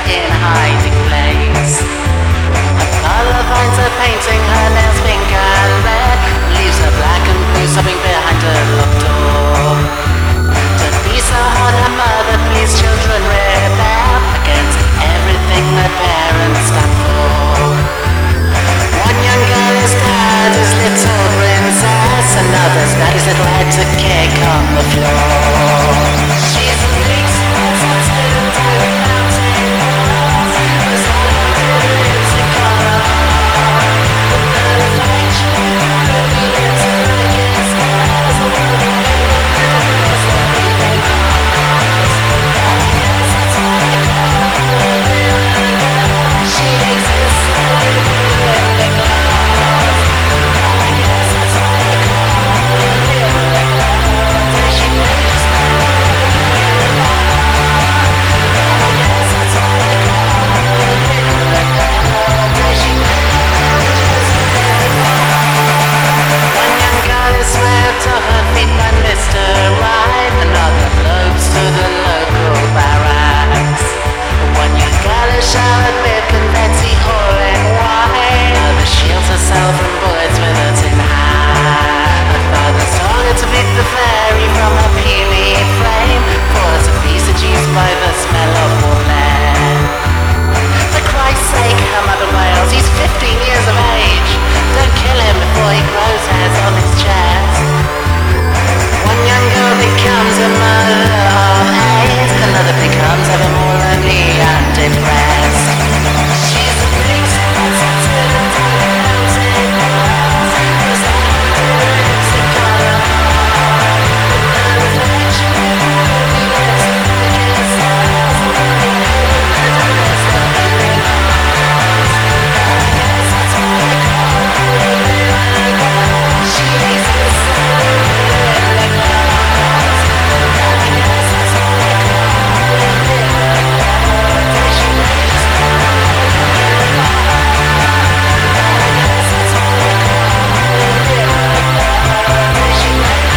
in hiding place. A color finds her painting her nails pink and red, leaves her black and blue sobbing behind a locked door. To be so hard her mother please children rebel against everything that parents stand for. One young girl is daddy's little princess, another's daddy's little head to kick on the floor. She's a big tattooed mountain girl, who's all over music color. The reflection of the internet skies, the world of mirrors, the bleeding eyes. Yes, that's all I call her. She exists in the glass. Yes, that's all I call her. She lives to her feet by Mr. Right, another floats to the local barracks. One young girl is showered with confetti pouring wine, another shields herself from bullets with her tin hat. Her father's told her to beat the fairy from a peely flame, for to be seduced by the smell of warm lead. For Christ's sake, her mother wails, he's 15 years of age. Don't kill him before he grows hairs on his chest. One young girl becomes a mother of eight, another becomes ever more lonely and depressed. She's a big tattooed mountain girl, who's always the color. The reflection of the internet skies, the world of mirrors, the bleeding eyes. Yes, that's all I call her. She exists in the glass. Yes, that's all I call her. She lives in the glass. Yes, that's all I call her. She lives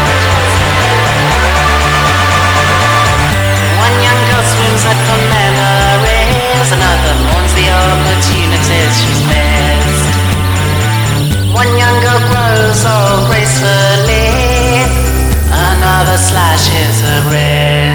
in the glass. One young girl swims like for memories, another mourns the opportunities she's missed. One young girl grows old gracefully, another slashes her wrist.